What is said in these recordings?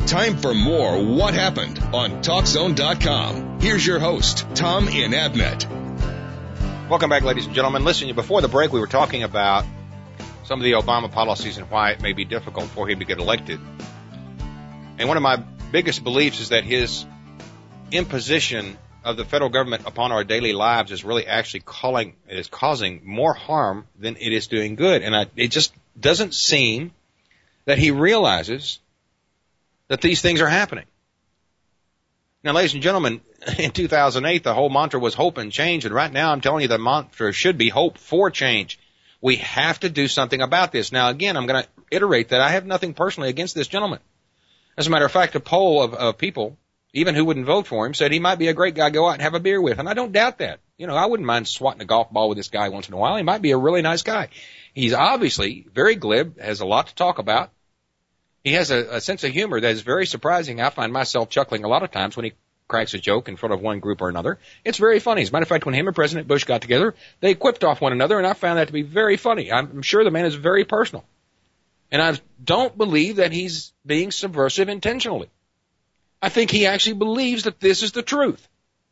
Time for more What Happened on TalkZone.com. Here's your host, Tom Inabnet. Welcome back, ladies and gentlemen. Listen, before the break, we were talking about some of the Obama policies and why it may be difficult for him to get elected. And one of my biggest beliefs is that his imposition of the federal government upon our daily lives is really actually causing more harm than it is doing good. And it just doesn't seem that he realizes that these things are happening. Now, ladies and gentlemen, in 2008, the whole mantra was hope and change. And right now, I'm telling you, the mantra should be hope for change. We have to do something about this. Now, again, I'm going to iterate that I have nothing personally against this gentleman. As a matter of fact, a poll of people, even who wouldn't vote for him, said he might be a great guy to go out and have a beer with. And I don't doubt that. You know, I wouldn't mind swatting a golf ball with this guy once in a while. He might be a really nice guy. He's obviously very glib, has a lot to talk about. He has a sense of humor that is very surprising. I find myself chuckling a lot of times when he cracks a joke in front of one group or another. It's very funny. As a matter of fact, when him and President Bush got together, they quipped off one another, and I found that to be very funny. I'm sure the man is very personal. And I don't believe that he's being subversive intentionally. I think he actually believes that this is the truth.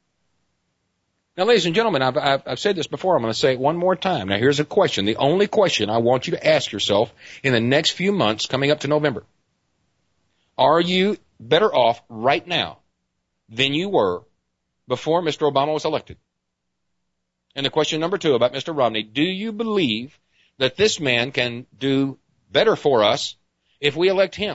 Now, ladies and gentlemen, I've said this before. I'm going to say it one more time. Now, here's a question. The only question I want you to ask yourself in the next few months coming up to November. Are you better off right now than you were before Mr. Obama was elected? And the question number 2 about Mr. Romney, do you believe that this man can do better for us if we elect him?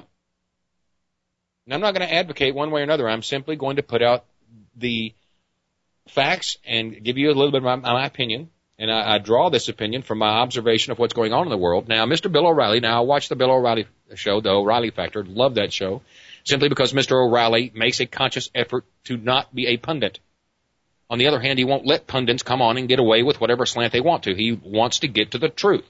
Now, I'm not going to advocate one way or another. I'm simply going to put out the facts and give you a little bit of my opinion. And I draw this opinion from my observation of what's going on in the world. Now, Mr. Bill O'Reilly, I watch the Bill O'Reilly show, the O'Reilly Factor, love that show, simply because Mr. O'Reilly makes a conscious effort to not be a pundit. On the other hand, he won't let pundits come on and get away with whatever slant they want to. He wants to get to the truth.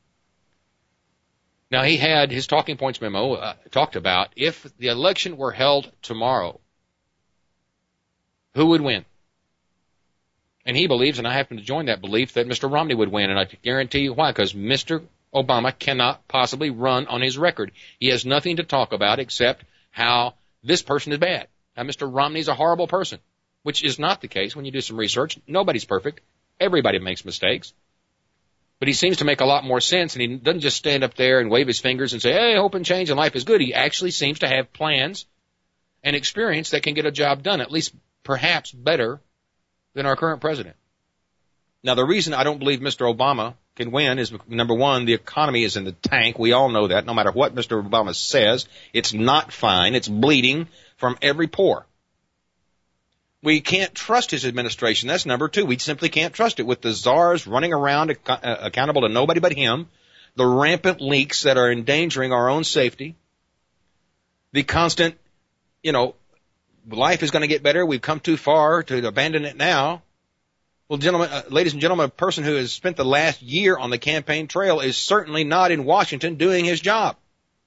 Now, he had his talking points memo talked about if the election were held tomorrow, who would win? And he believes, and I happen to join that belief, that Mr. Romney would win. And I guarantee you why, because Mr. Obama cannot possibly run on his record. He has nothing to talk about except how this person is bad. Now, Mr. Romney's a horrible person, which is not the case when you do some research. Nobody's perfect. Everybody makes mistakes. But he seems to make a lot more sense, and he doesn't just stand up there and wave his fingers and say, hey, hope and change and life is good. He actually seems to have plans and experience that can get a job done, at least perhaps better than our current president. Now, the reason I don't believe Mr. Obama can win is, number one, the economy is in the tank. We all know that. No matter what Mr. Obama says, it's not fine. It's bleeding from every pore. We can't trust his administration. That's number 2. We simply can't trust it with the czars running around accountable to nobody but him, the rampant leaks that are endangering our own safety, the constant, life is going to get better. We've come too far to abandon it now. Well, gentlemen, ladies and gentlemen, a person who has spent the last year on the campaign trail is certainly not in Washington doing his job.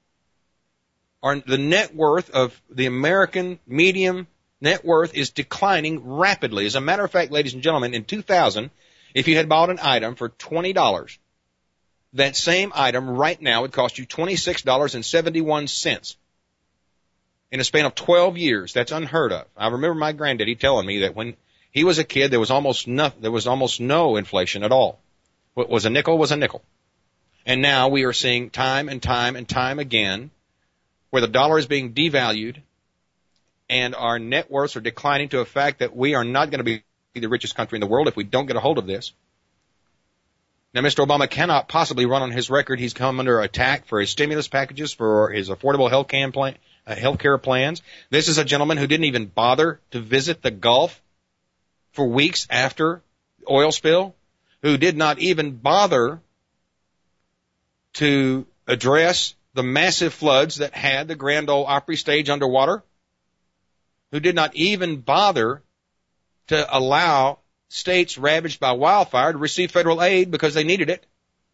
The net worth of the American medium net worth is declining rapidly. As a matter of fact, ladies and gentlemen, in 2000, if you had bought an item for $20, that same item right now would cost you $26.71. In a span of 12 years, that's unheard of. I remember my granddaddy telling me that when he was a kid, there was almost no inflation at all. What was a nickel was a nickel. And now we are seeing time and time and time again where the dollar is being devalued and our net worths are declining to a fact that we are not going to be the richest country in the world if we don't get a hold of this. Now, Mr. Obama cannot possibly run on his record. He's come under attack for his stimulus packages, for his affordable health care plans. This is a gentleman who didn't even bother to visit the Gulf for weeks after the oil spill, who did not even bother to address the massive floods that had the Grand Ole Opry stage underwater, who did not even bother to allow states ravaged by wildfire to receive federal aid because they needed it.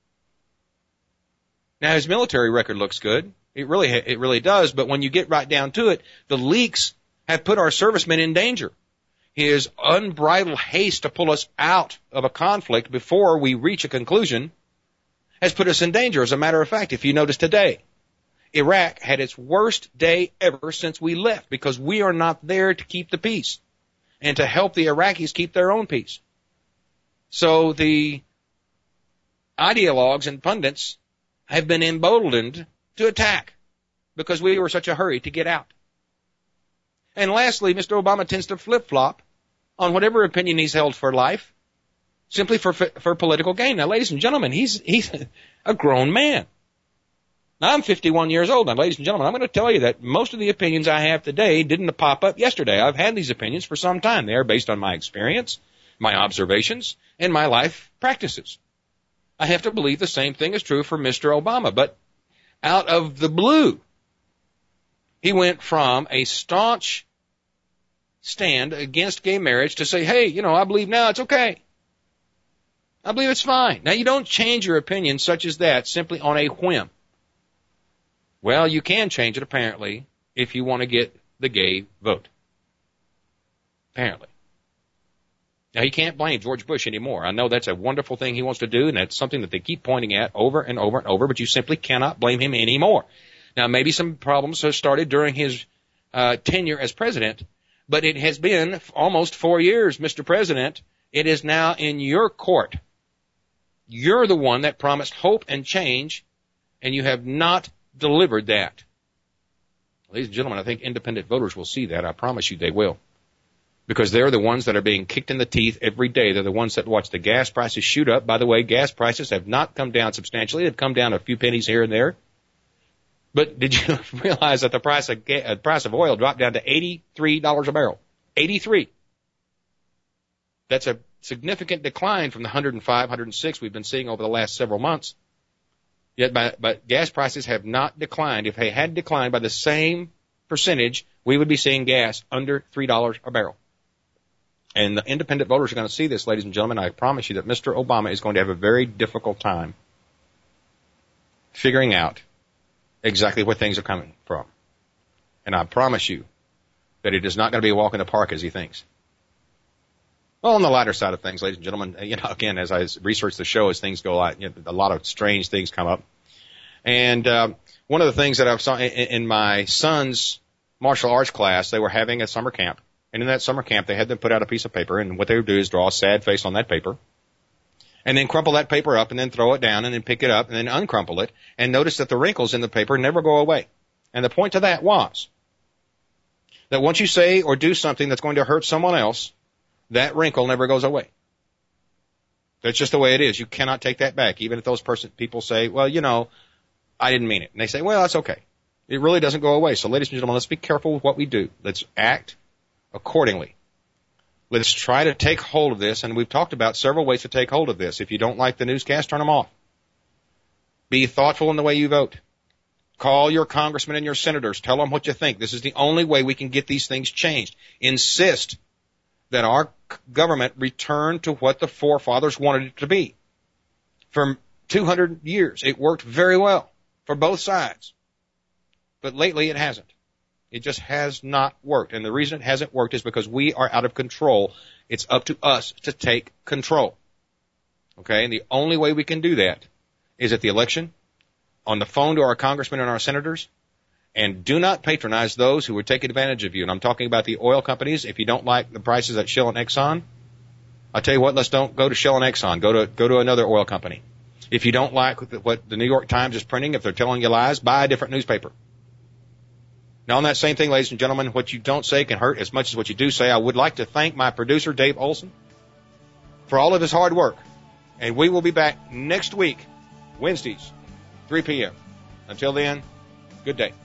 Now, his military record looks good. It really does. But when you get right down to it, the leaks have put our servicemen in danger. His unbridled haste to pull us out of a conflict before we reach a conclusion has put us in danger. As a matter of fact, if you notice today, Iraq had its worst day ever since we left because we are not there to keep the peace and to help the Iraqis keep their own peace. So the ideologues and pundits have been emboldened to attack because we were such a hurry to get out. And lastly, Mr. Obama tends to flip-flop on whatever opinion he's held for life, simply for political gain. Now, ladies and gentlemen, he's a grown man. Now, I'm 51 years old. Now, ladies and gentlemen, I'm going to tell you that most of the opinions I have today didn't pop up yesterday. I've had these opinions for some time. They are based on my experience, my observations, and my life practices. I have to believe the same thing is true for Mr. Obama. But out of the blue, he went from a staunch stand against gay marriage to say, hey, I believe now it's okay. I believe it's fine. Now, you don't change your opinion such as that simply on a whim. Well, you can change it, apparently, if you want to get the gay vote. Apparently. Now, you can't blame George Bush anymore. I know that's a wonderful thing he wants to do, and that's something that they keep pointing at over and over and over, but you simply cannot blame him anymore. Now, maybe some problems have started during his tenure as president, but it has been almost 4 years, Mr. President. It is now in your court. You're the one that promised hope and change, and you have not delivered that. Ladies and gentlemen, I think independent voters will see that. I promise you they will. Because they're the ones that are being kicked in the teeth every day. They're the ones that watch the gas prices shoot up. By the way, gas prices have not come down substantially. They've come down a few pennies here and there. But did you realize that the price of oil dropped down to $83 a barrel? 83. That's a significant decline from the 105, 106 we've been seeing over the last several months. Yet, but gas prices have not declined. If they had declined by the same percentage, we would be seeing gas under $3 a barrel. And the independent voters are going to see this, ladies and gentlemen. I promise you that Mr. Obama is going to have a very difficult time figuring out exactly where things are coming from. And I promise you that it is not going to be a walk in the park as he thinks. Well, on the lighter side of things, ladies and gentlemen, again, as I research the show, as things go out, a lot of strange things come up. And one of the things that I saw in my son's martial arts class, they were having a summer camp. And in that summer camp, they had them put out a piece of paper, and what they would do is draw a sad face on that paper, and then crumple that paper up, and then throw it down, and then pick it up, and then uncrumple it, and notice that the wrinkles in the paper never go away. And the point to that was that once you say or do something that's going to hurt someone else, that wrinkle never goes away. That's just the way it is. You cannot take that back, even if those people say, well, I didn't mean it. And they say, well, that's okay. It really doesn't go away. So, ladies and gentlemen, let's be careful with what we do. Let's act accordingly. Let's try to take hold of this, and we've talked about several ways to take hold of this. If you don't like the newscast, turn them off. Be thoughtful in the way you vote. Call your congressmen and your senators. Tell them what you think. This is the only way we can get these things changed. Insist that our government return to what the forefathers wanted it to be. For 200 years, it worked very well for both sides. But lately, it hasn't. It just has not worked. And the reason it hasn't worked is because we are out of control. It's up to us to take control. Okay? And the only way we can do that is at the election, on the phone to our congressmen and our senators, and do not patronize those who would take advantage of you. And I'm talking about the oil companies. If you don't like the prices at Shell and Exxon, I'll tell you what, let's don't go to Shell and Exxon. Go to another oil company. If you don't like what the New York Times is printing, if they're telling you lies, buy a different newspaper. Now, on that same thing, ladies and gentlemen, what you don't say can hurt as much as what you do say. I would like to thank my producer, Dave Olson, for all of his hard work. And we will be back next week, Wednesdays, 3 p.m. Until then, good day.